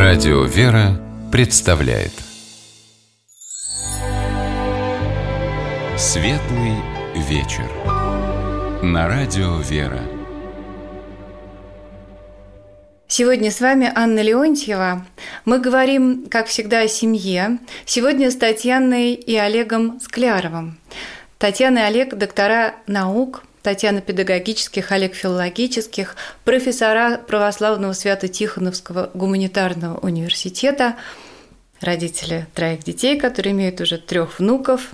Радио «Вера» представляет Светлый вечер на Радио «Вера». Сегодня с вами Анна Леонтьева. Мы говорим, как всегда, о семье. Сегодня с Татьяной и Олегом Скляровым. Татьяна и Олег – доктора наук, Татьяна педагогических, Олег филологических, профессора Православного Свято-Тихоновского гуманитарного университета, родители 3 детей, которые имеют уже 3 внуков.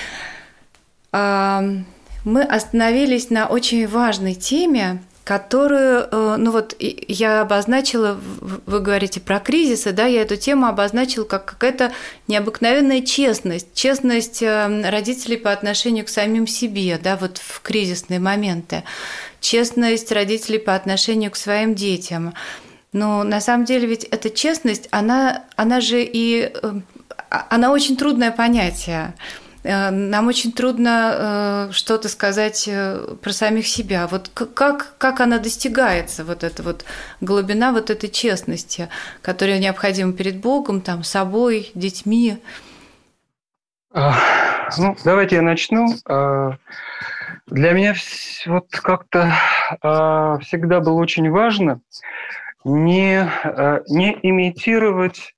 Мы остановились на очень важной теме, которую, я обозначила, вы говорите про кризисы, да, я эту тему обозначила как какая-то необыкновенная честность родителей по отношению к самим себе, да, вот в кризисные моменты, честность родителей по отношению к своим детям. Но на самом деле ведь эта честность, она очень трудное понятие. Нам очень трудно что-то сказать про самих себя. Вот как она достигается, вот эта вот глубина вот этой честности, которая необходима перед Богом, там, собой, детьми? Давайте я начну. Для меня вот как-то всегда было очень важно не имитировать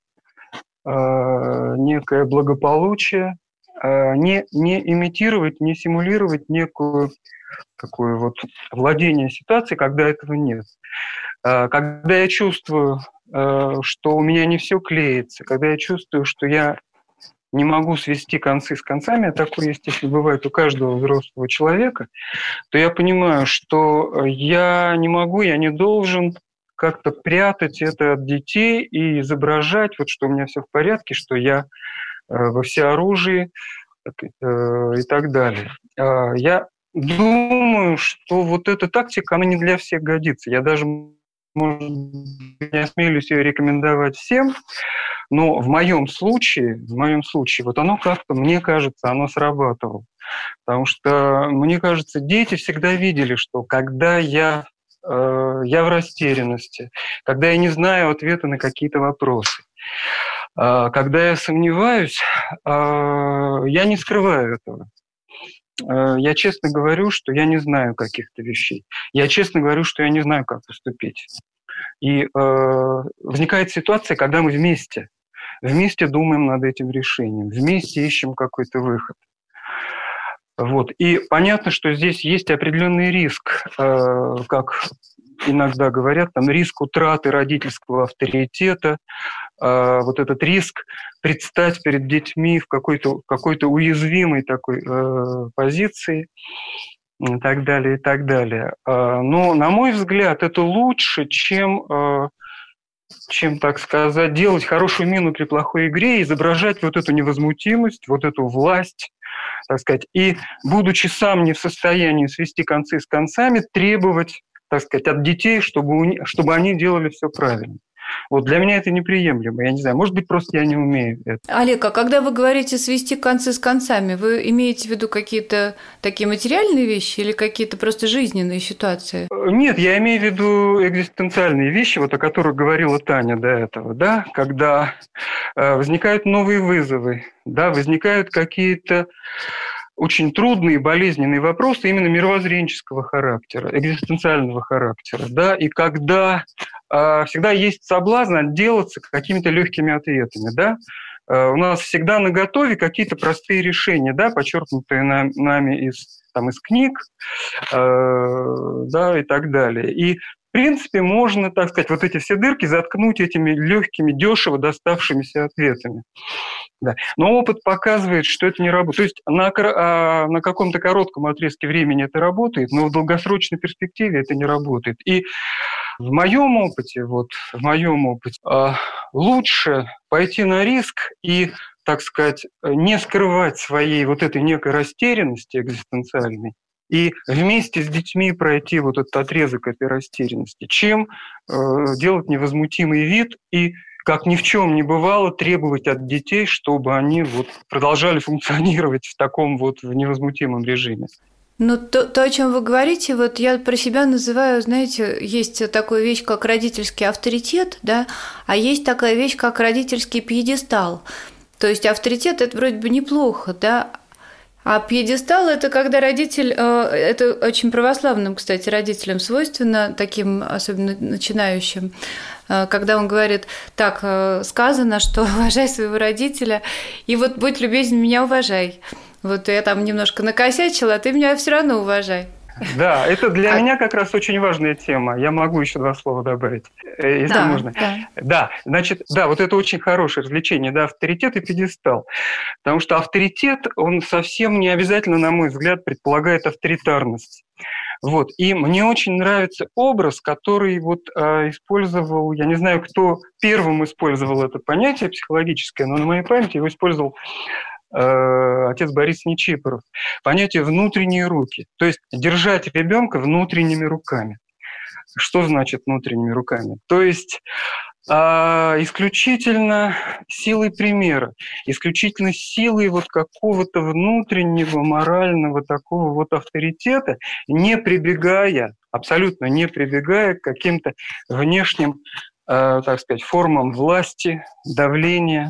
некое благополучие, не имитировать, не симулировать некую такое вот владение ситуацией, когда этого нет. Когда я чувствую, что у меня не все клеится, когда я чувствую, что я не могу свести концы с концами, а такое, естественно, бывает у каждого взрослого человека, то я понимаю, что я не могу, я не должен как-то прятать это от детей и изображать, вот, что у меня все в порядке, что я во всеоружии и так далее. Я думаю, что вот эта тактика, она не для всех годится. Я даже, может, не осмелюсь ее рекомендовать всем, но в моем случае, вот оно как-то, мне кажется, оно срабатывало. Потому что, мне кажется, дети всегда видели, что когда я в растерянности, когда я не знаю ответа на какие-то вопросы, когда я сомневаюсь, я не скрываю этого. Я честно говорю, что я не знаю каких-то вещей. Я честно говорю, что я не знаю, как поступить. И возникает ситуация, когда мы вместе думаем над этим решением, вместе ищем какой-то выход. Вот. И понятно, что здесь есть определенный риск, как иногда говорят, там риск утраты родительского авторитета, вот этот риск предстать перед детьми в какой-то уязвимой такой позиции и так далее, и так далее. Но, на мой взгляд, это лучше, чем, так сказать, делать хорошую мину при плохой игре, изображать вот эту невозмутимость, вот эту власть, так сказать, и, будучи сам не в состоянии свести концы с концами, требовать, так сказать, от детей, чтобы они делали все правильно. Вот для меня это неприемлемо. Я не знаю, может быть, просто я не умею это. Олег, а когда вы говорите свести концы с концами, вы имеете в виду какие-то такие материальные вещи или какие-то просто жизненные ситуации? Нет, я имею в виду экзистенциальные вещи, вот о которых говорила Таня до этого, да, когда возникают новые вызовы, да, возникают какие-то очень трудные, болезненные вопросы именно мировоззренческого характера, экзистенциального характера, да, и когда всегда есть соблазн отделаться какими-то легкими ответами, да. У нас всегда наготове какие-то простые решения, да, подчеркнутые нами из книг, да, и так далее. И в принципе, можно, так сказать, вот эти все дырки заткнуть этими легкими, дешево доставшимися ответами. Да. Но опыт показывает, что это не работает. То есть на каком-то коротком отрезке времени это работает, но в долгосрочной перспективе это не работает. И в моем опыте, лучше пойти на риск и, так сказать, не скрывать своей вот этой некой растерянности экзистенциальной, и вместе с детьми пройти вот этот отрезок этой растерянности, чем делать невозмутимый вид и, как ни в чем не бывало, требовать от детей, чтобы они вот продолжали функционировать в таком вот невозмутимом режиме. Ну, то, о чем вы говорите, вот я про себя называю, знаете, есть такая вещь, как родительский авторитет, да, а есть такая вещь, как родительский пьедестал. То есть авторитет – это вроде бы неплохо, да, а пьедестал – это когда родитель, это очень православным, кстати, родителям свойственно, таким особенно начинающим, когда он говорит, так, сказано, что уважай своего родителя, и вот будь любезен, меня уважай. Вот я там немножко накосячила, а ты меня все равно уважай. Да, это для меня как раз очень важная тема. Я могу еще 2 слова добавить, если можно. Да, значит, да, вот это очень хорошее развлечение, да, авторитет и пьедестал. Потому что авторитет, он совсем не обязательно, на мой взгляд, предполагает авторитарность. Вот. И мне очень нравится образ, который вот использовал, я не знаю, кто первым использовал это понятие психологическое, но на моей памяти его использовал отец Борис Нечипоров. Понятие «внутренние руки». То есть держать ребенка внутренними руками. Что значит внутренними руками? То есть исключительно силой примера, исключительно силой вот какого-то внутреннего морального такого вот авторитета, не прибегая, абсолютно не прибегая к каким-то внешним, так сказать, формам власти, давления,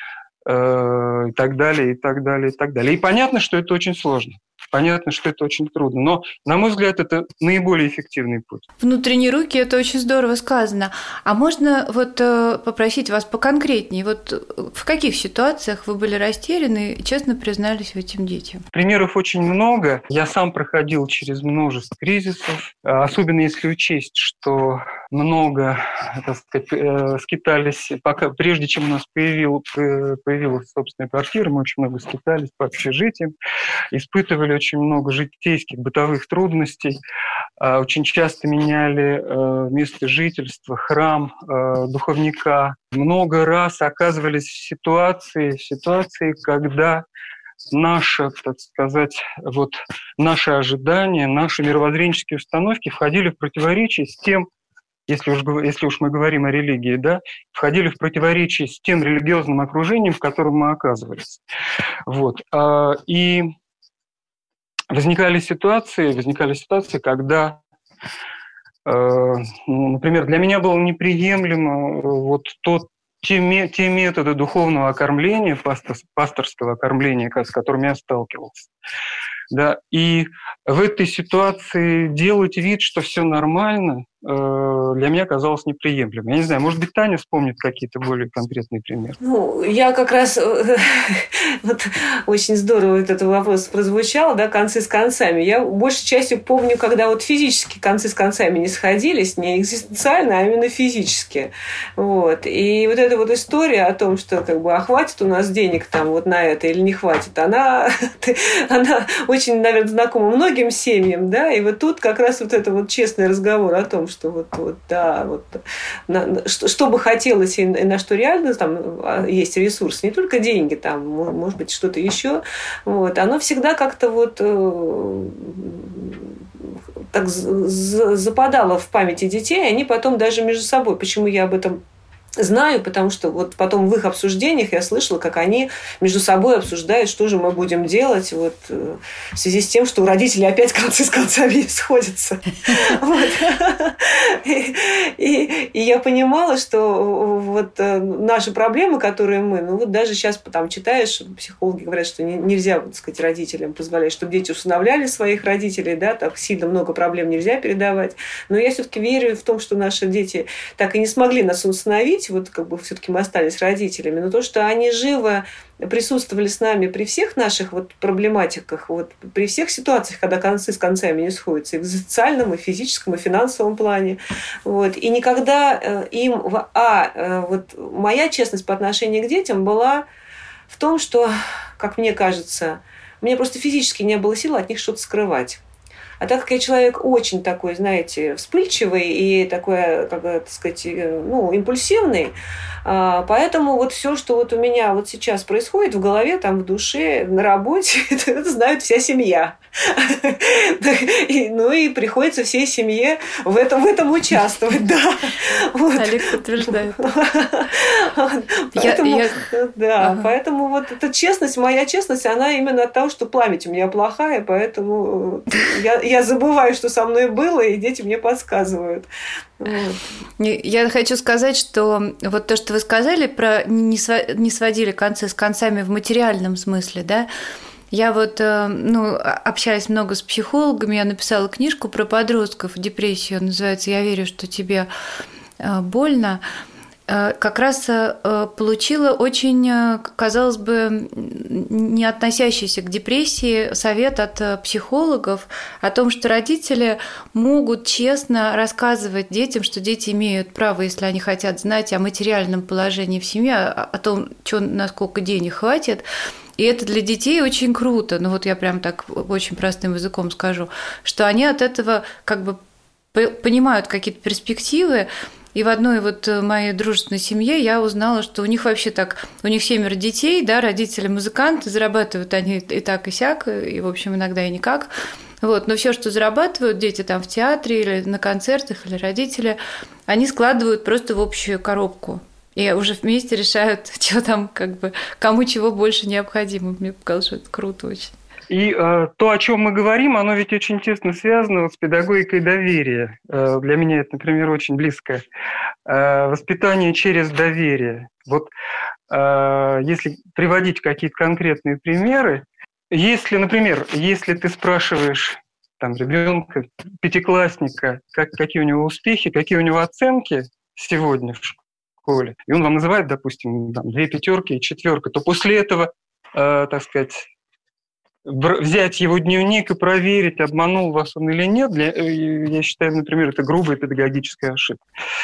и так далее, и так далее, и так далее. И понятно, что это очень сложно. Понятно, что это очень трудно. Но, на мой взгляд, это наиболее эффективный путь. Внутренние руки – это очень здорово сказано. А можно вот попросить вас поконкретнее? Вот в каких ситуациях вы были растеряны и честно признались этим детям? Примеров очень много. Я сам проходил через множество кризисов. Особенно если учесть, что много, так сказать, скитались, прежде чем у нас появилась собственная квартира, мы очень много скитались по общежитиям, испытывали очень много житейских, бытовых трудностей, очень часто меняли место жительства, храм, духовника. Много раз оказывались в ситуации, когда наши, так сказать, вот наши ожидания, наши мировоззренческие установки входили в противоречие с тем, если уж мы говорим о религии, да, входили в противоречие с тем религиозным окружением, в котором мы оказывались. Вот. И возникали ситуации, когда, например, для меня было неприемлемо вот те методы духовного окормления, пасторского окормления, с которыми я сталкивался. Да, и в этой ситуации делать вид, что все нормально, для меня казалось неприемлемым. Я не знаю, может быть, Таня вспомнит какие-то более конкретные примеры. Ну, я как раз вот очень здорово этот вопрос прозвучал, да, концы с концами. Я большей частью помню, когда вот физически концы с концами не сходились, не экзистенциально, а именно физически. Вот. И вот эта вот история о том, что как бы, хватит у нас денег там вот на это или не хватит, она очень, наверное, знакома многим семьям, да, и вот тут как раз вот это вот честный разговор о том, что что бы хотелось и на что реально там есть ресурс, не только деньги, там, может быть, что-то еще, вот, оно всегда как-то вот так западало в памяти детей, и они потом даже между собой, почему я об этом знаю, потому что вот потом в их обсуждениях я слышала, как они между собой обсуждают, что же мы будем делать вот, в связи с тем, что у родителей опять концы с концами сходятся. И я понимала, что вот наши проблемы, которые мы, ну вот даже сейчас там читаешь, психологи говорят, что нельзя, так сказать, родителям позволять, чтобы дети усыновляли своих родителей, да, так сильно много проблем нельзя передавать. Но я все-таки верю в том, что наши дети так и не смогли нас усыновить, вот как бы все-таки мы остались родителями, но то, что они живо присутствовали с нами при всех наших вот проблематиках, вот при всех ситуациях, когда концы с концами не сходятся, и в социальном, и в физическом, и в финансовом плане. Вот. И никогда им... вот моя честность по отношению к детям была в том, что, как мне кажется, у меня просто физически не было сил от них что-то скрывать. А так как я человек очень такой, знаете, вспыльчивый и такой, как так сказать, импульсивный, поэтому вот все, что вот у меня вот сейчас происходит в голове, там, в душе, на работе, это знает вся семья. Ну и приходится всей семье в этом участвовать, да. Олег подтверждает. Поэтому вот эта честность, моя честность, она именно от того, что память у меня плохая, поэтому я забываю, что со мной было, и дети мне подсказывают. Я хочу сказать, что вот то, что вы сказали про не сводили концы с концами в материальном смысле, да. Я вот, общаюсь много с психологами, я написала книжку про подростков, депрессию, называется «Я верю, что тебе больно». Как раз получила очень, казалось бы, не относящийся к депрессии совет от психологов о том, что родители могут честно рассказывать детям, что дети имеют право, если они хотят знать о материальном положении в семье, о том, насколько денег хватит. И это для детей очень круто. Ну вот я прям так очень простым языком скажу, что они от этого как бы понимают какие-то перспективы. И в одной вот моей дружественной семье я узнала, что у них вообще так, у них 7 детей, да, родители музыканты, зарабатывают они и так, и сяк, и, в общем, иногда и никак. Вот, но все, что зарабатывают дети там в театре или на концертах, или родители, они складывают просто в общую коробку. И уже вместе решают, что там, как бы, кому чего больше необходимо. Мне показалось, что это круто очень. И то, о чем мы говорим, оно ведь очень тесно связано с педагогикой доверия. Для меня это, например, очень близко. Воспитание через доверие. Вот если приводить какие-то конкретные примеры, если ты спрашиваешь там ребенка, пятиклассника, какие у него успехи, какие у него оценки сегодня в школе, и он вам называет, допустим, 2 пятерки и 4, то после этого, так сказать, взять его дневник и проверить, обманул вас он или нет, я считаю, например, это грубая педагогическая ошибка.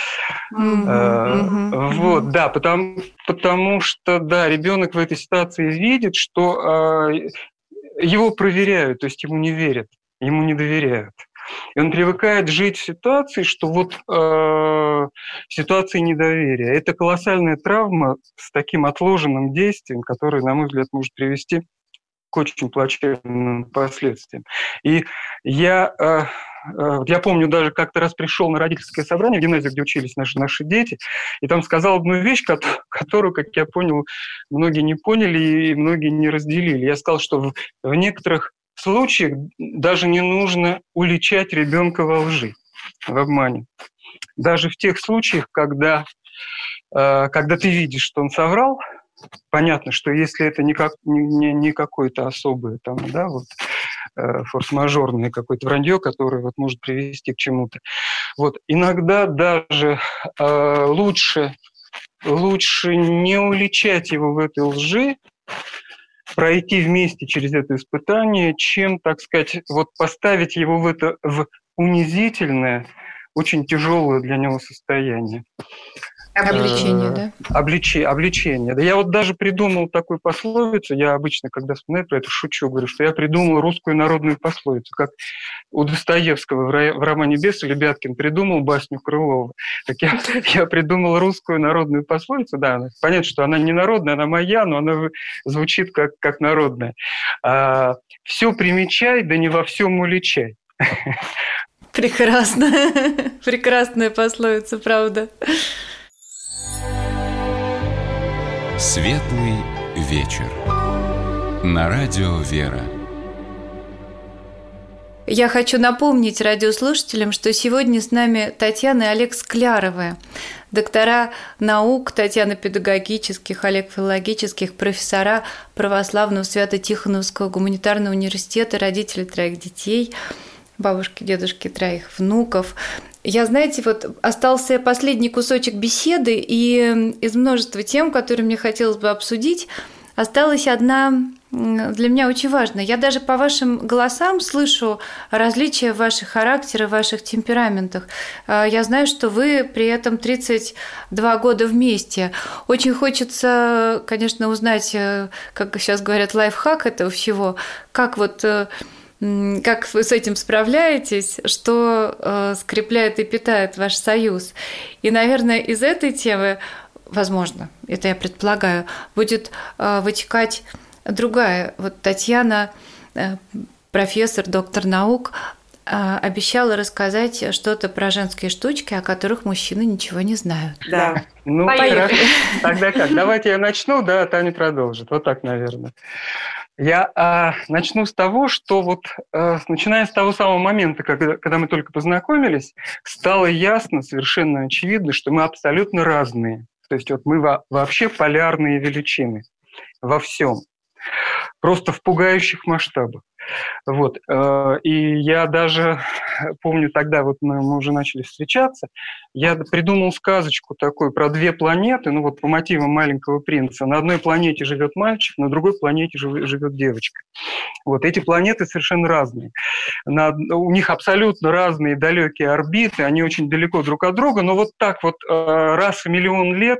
Вот, да, потому что, да, ребенок в этой ситуации видит, что его проверяют, то есть ему не верят, ему не доверяют. И он привыкает жить в ситуации, что вот ситуации недоверия. Это колоссальная травма с таким отложенным действием, которое, на мой взгляд, может привести к очень плачевным последствиям. И я помню, даже как-то раз пришел на родительское собрание в гимназию, где учились наши дети, и там сказал одну вещь, которую, как я понял, многие не поняли и многие не разделили. Я сказал, что в некоторых случаях даже не нужно уличать ребенка во лжи, в обмане. Даже в тех случаях, когда ты видишь, что он соврал, понятно, что если это не какое-то особое там, да, вот, форс-мажорное какое-то вранье, которое вот может привести к чему-то. Вот, иногда даже лучше не уличать его в этой лжи, пройти вместе через это испытание, чем, так сказать, вот поставить его в унизительное, очень тяжелое для него состояние. Обличение, да? Обличение. Да я вот даже придумал такую пословицу, я обычно, когда вспоминаю про это, шучу, говорю, что я придумал русскую народную пословицу, как у Достоевского в романе «Бес» Лебяткин придумал басню Крылова. Так я придумал русскую народную пословицу, да, понятно, что она не народная, она моя, но она звучит как народная. «Все примечай, да не во всем уличай». Прекрасно. Прекрасная пословица, правда. Светлый вечер. На радио «Вера». Я хочу напомнить радиослушателям, что сегодня с нами Татьяна и Олег Скляровы, доктора наук, Татьяна педагогических, Олег филологических, профессора Православного Свято-Тихоновского гуманитарного университета, родители 3 детей, бабушки, дедушки, 3 внуков. Я, знаете, вот остался последний кусочек беседы, и из множества тем, которые мне хотелось бы обсудить, осталась одна для меня очень важная. Я даже по вашим голосам слышу различия в ваших характерах, в ваших темпераментах. Я знаю, что вы при этом 32 года вместе. Очень хочется, конечно, узнать, как сейчас говорят, лайфхак этого всего, как вот как вы с этим справляетесь, что скрепляет и питает ваш союз. И, наверное, из этой темы, возможно, это я предполагаю, будет вытекать другая. Вот Татьяна, профессор, доктор наук, обещала рассказать что-то про женские штучки, о которых мужчины ничего не знают. Да. Ну, Поехали. Тогда как? Давайте я начну, да, а Таня продолжит. Вот так, наверное. Я начну с того, что вот начиная с того самого момента, когда мы только познакомились, стало ясно, совершенно очевидно, что мы абсолютно разные. То есть вот мы вообще полярные величины во всем. Просто в пугающих масштабах. Вот. И я даже помню тогда, вот мы уже начали встречаться, я придумал сказочку такую про две планеты, ну вот по мотивам «Маленького принца». На одной планете живет мальчик, на другой планете живет девочка. Вот эти планеты совершенно разные. У них абсолютно разные далекие орбиты, они очень далеко друг от друга, но вот так вот раз в миллион лет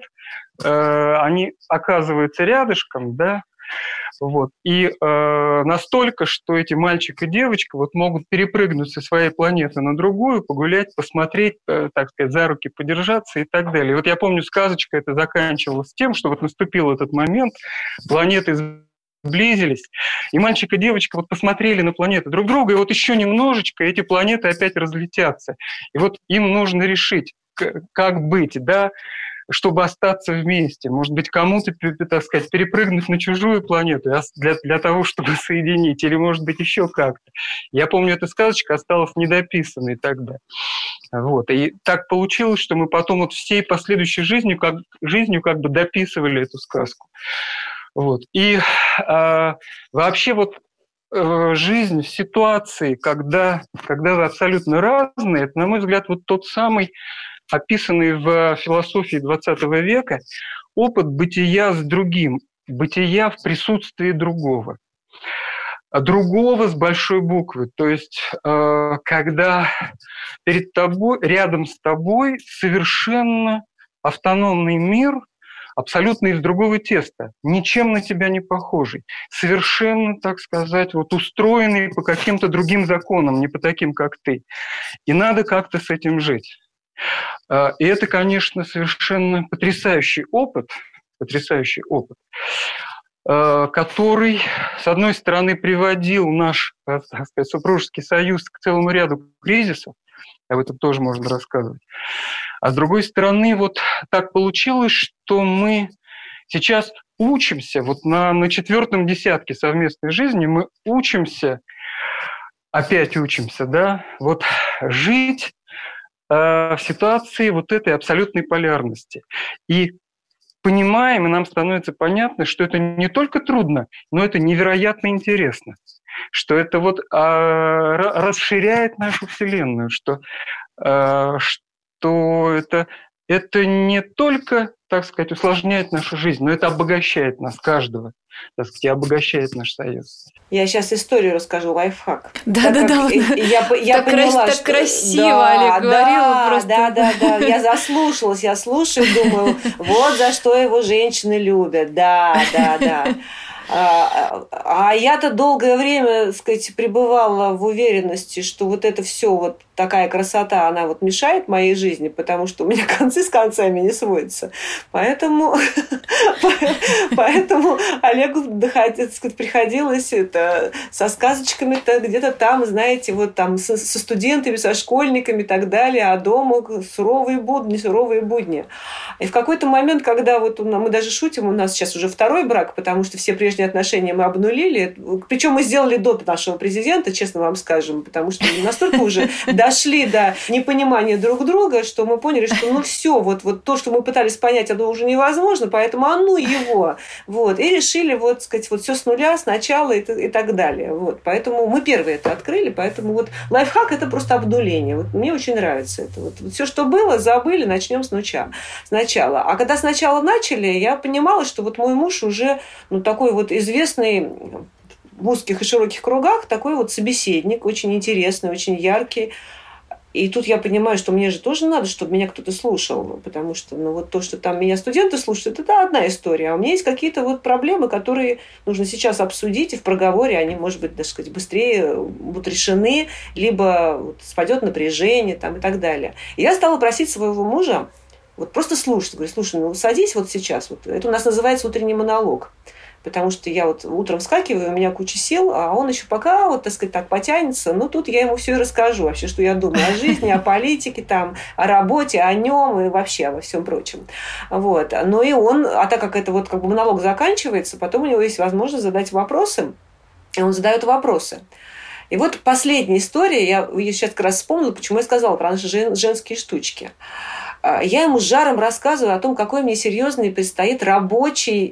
они оказываются рядышком, да. Вот. И настолько, что эти мальчик и девочка вот могут перепрыгнуть со своей планеты на другую, погулять, посмотреть, так сказать, за руки подержаться и так далее. И вот я помню, сказочка это заканчивалась тем, что вот наступил этот момент, планеты сблизились, и мальчик и девочка вот посмотрели на планеты друг друга, и вот еще немножечко эти планеты опять разлетятся. И вот им нужно решить, как быть, да, чтобы остаться вместе. Может быть, кому-то, так сказать, перепрыгнуть на чужую планету для того, чтобы соединить, или, может быть, еще как-то. Я помню, эта сказочка осталась недописанной тогда. Вот. И так получилось, что мы потом вот всей последующей жизнью как бы дописывали эту сказку. Вот. И вообще вот жизнь в ситуации, когда вы абсолютно разные, это, на мой взгляд, вот тот самый описанный в философии XX века опыт бытия с другим, бытия в присутствии другого. Другого с большой буквы. То есть, когда перед тобой, рядом с тобой совершенно автономный мир, абсолютно из другого теста, ничем на тебя не похожий, совершенно, так сказать, вот устроенный по каким-то другим законам, не по таким, как ты. И надо как-то с этим жить. И это, конечно, совершенно потрясающий опыт, который, с одной стороны, приводил наш, так сказать, супружеский союз к целому ряду кризисов, об этом тоже можно рассказывать, а с другой стороны, вот так получилось, что мы сейчас учимся, вот на 4-м десятке совместной жизни мы опять учимся, да, вот жить в ситуации вот этой абсолютной полярности. И понимаем, и нам становится понятно, что это не только трудно, но это невероятно интересно. Что это вот расширяет нашу Вселенную, что это не только, так сказать, усложняет нашу жизнь, но это обогащает нас, каждого, так сказать, и обогащает наш союз. Я сейчас историю расскажу, лайфхак. Да. Я поняла, так красиво Олег говорил. Просто. Да. Я заслушалась, я слушаю, думаю, вот за что его женщины любят. Да. А я-то долгое время, так сказать, пребывала в уверенности, что вот это все вот такая красота, она вот мешает моей жизни, потому что у меня концы с концами не сводятся. Поэтому Олегу приходилось со сказочками-то где-то там, знаете, вот там со студентами, со школьниками и так далее, а дома суровые будни. И в какой-то момент, когда вот мы даже шутим, у нас сейчас уже второй брак, потому что все прежние отношения мы обнулили, причем мы сделали до нашего президента, честно вам скажем, потому что мы настолько уже дошли до непонимания друг друга, что мы поняли, что все, вот то, что мы пытались понять, оно уже невозможно, поэтому его. Вот. И решили, вот, сказать, вот все с нуля, сначала и так далее. Вот. Поэтому мы первые это открыли, поэтому вот лайфхак – это просто обнуление. Вот мне очень нравится это. Вот все, что было, забыли, начнем сначала. А когда сначала начали, я понимала, что вот мой муж уже такой вот известный в узких и широких кругах, такой вот собеседник, очень интересный, очень яркий. И тут я понимаю, что мне же тоже надо, чтобы меня кто-то слушал, потому что вот то, что там меня студенты слушают, это одна история. А у меня есть какие-то вот проблемы, которые нужно сейчас обсудить, и в проговоре они, может быть, так сказать, быстрее будут решены, либо вот спадет напряжение там, и так далее. И я стала просить своего мужа вот просто слушать. Говорю, слушай, садись вот сейчас. Вот. Это у нас называется утренний монолог. Потому что я вот утром вскакиваю, у меня куча сил, а он еще пока, вот, так сказать, так потянется. Тут я ему все и расскажу вообще, что я думаю о жизни, о политике, там, о работе, о нем и вообще обо всем прочем. Вот. Ну и он, а так как это вот как бы монолог заканчивается, потом у него есть возможность задать вопросы, и он задает вопросы. И вот последняя история, я сейчас как раз вспомнила, почему я сказала про наши женские штучки. Я ему с жаром рассказываю о том, какое мне серьезное предстоит рабочее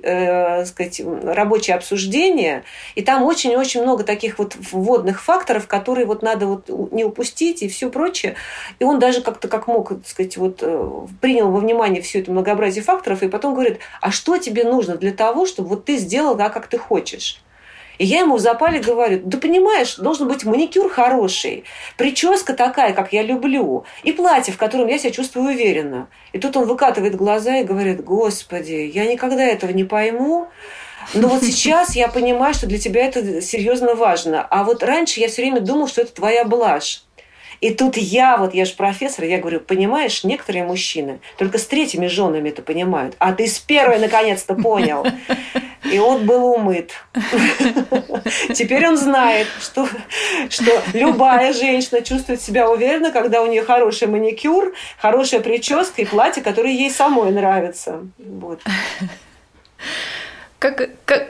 обсуждение. И там очень-очень много таких вот вводных факторов, которые вот надо вот не упустить и все прочее. И он даже как-то как мог, так сказать, вот, принял во внимание все это многообразие факторов и потом говорит, а что тебе нужно для того, чтобы вот ты сделал так, как ты хочешь? И я ему в запале говорю, да понимаешь, должен быть маникюр хороший, прическа такая, как я люблю, и платье, в котором я себя чувствую уверенно. И тут он выкатывает глаза и говорит, Господи, я никогда этого не пойму, но вот сейчас я понимаю, что для тебя это серьезно важно. А вот раньше я все время думал, что это твоя блажь. И тут я же профессор, я говорю, понимаешь, некоторые мужчины только с третьими женами это понимают, а ты с первой наконец-то понял. И он был умыт. Теперь он знает, что любая женщина чувствует себя уверенно, когда у нее хороший маникюр, хорошая прическа и платье, которое ей самой нравится. Вот. Как...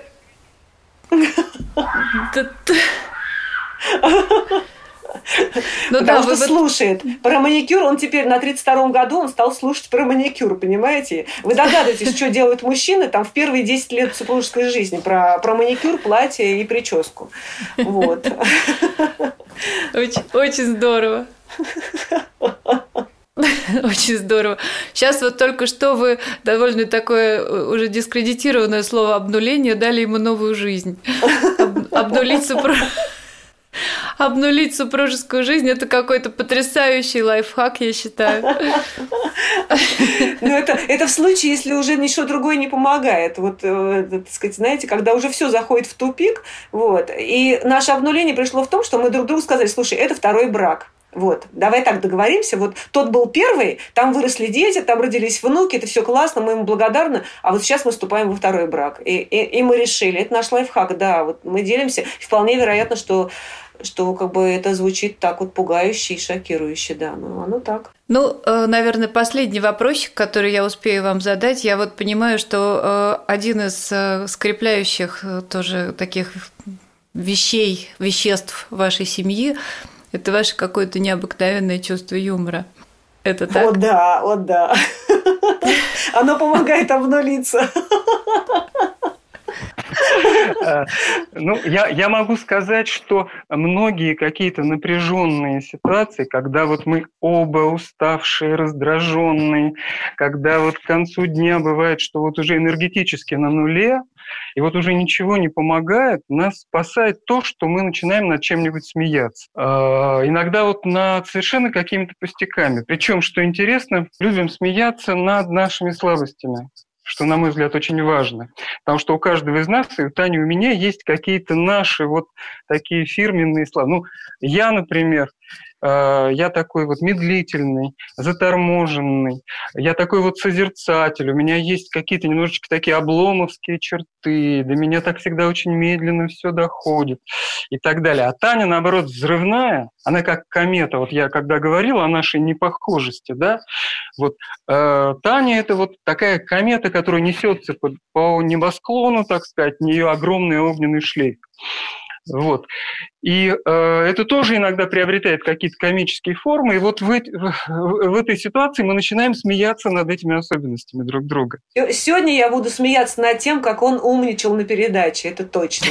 Потому что слушает про маникюр, он теперь на 32-м году он стал слушать про маникюр, понимаете? Вы догадываетесь, что делают мужчины там в первые 10 лет супружеской жизни про маникюр, платье и прическу. Вот. Очень здорово. Очень здорово. Сейчас вот только что вы довольно такое уже дискредитированное слово «обнуление» дали ему новую жизнь. Обнулить супружескую жизнь – это какой-то потрясающий лайфхак, я считаю. Ну, это в случае, если уже ничего другое не помогает. Вот, так сказать, знаете, когда уже все заходит в тупик. Вот. И наше обнуление пришло в том, что мы друг другу сказали, слушай, это второй брак. Вот, давай так договоримся. Вот тот был первый, там выросли дети, там родились внуки, это все классно, мы ему благодарны. А вот сейчас мы вступаем во второй брак. И мы решили, это наш лайфхак, да, вот мы делимся. И вполне вероятно, что как бы это звучит так вот пугающе и шокирующе, да, но оно так. Ну, наверное, последний вопросик, который я успею вам задать. Я вот понимаю, что один из скрепляющих тоже таких веществ вашей семьи – это ваше какое-то необыкновенное чувство юмора. Это так? О да. Оно помогает обнулиться. Ну, я могу сказать, что многие какие-то напряженные ситуации, когда вот мы оба уставшие, раздраженные, когда вот к концу дня бывает, что вот уже энергетически на нуле, и вот уже ничего не помогает, нас спасает то, что мы начинаем над чем-нибудь смеяться. Иногда вот над совершенно какими-то пустяками. Причем, что интересно, любим смеяться над нашими слабостями, что, на мой взгляд, очень важно. Потому что у каждого из нас, и у Тани, у меня есть какие-то наши вот такие фирменные слова. Ну, я, например, я такой вот медлительный, заторможенный, я такой вот созерцатель, у меня есть какие-то немножечко такие обломовские черты, до меня так всегда очень медленно все доходит и так далее. А Таня, наоборот, взрывная, она как комета. Вот я когда говорил о нашей непохожести, да, вот Таня – это вот такая комета, которая несется по небосклону, так сказать, у нее огромный огненный шлейф. Вот. И это тоже иногда приобретает какие-то комические формы. И вот в этой ситуации мы начинаем смеяться над этими особенностями друг друга. Сегодня я буду смеяться над тем, как он умничал на передаче, это точно.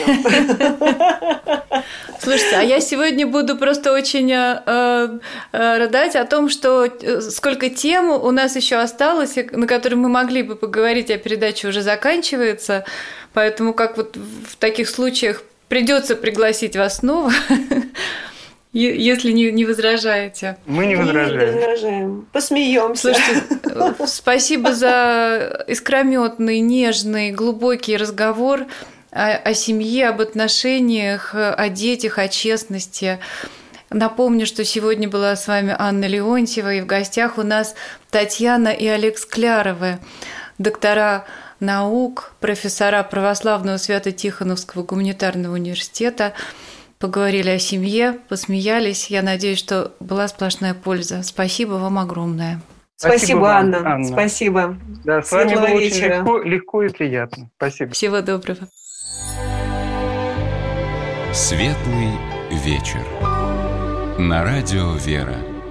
Слушайте, а я сегодня буду просто очень рыдать о том, что сколько тем у нас еще осталось, на которые мы могли бы поговорить, а передача уже заканчивается. Поэтому как вот в таких случаях придется пригласить вас снова. если не возражаете. Мы не возражаем. Не возражаем. Посмеемся. Слушайте, спасибо за искрометный, нежный, глубокий разговор о семье, об отношениях, о детях, о честности. Напомню, что сегодня была с вами Анна Леонтьева, и в гостях у нас Татьяна и Олег Скляровы, доктора наук, профессора Православного Свято-Тихоновского гуманитарного университета. Поговорили о семье, посмеялись. Я надеюсь, что была сплошная польза. Спасибо вам огромное. Спасибо, Анна. Спасибо. Да, с вами было очень легко и приятно. Спасибо. Всего доброго. Светлый вечер. На радио «Вера».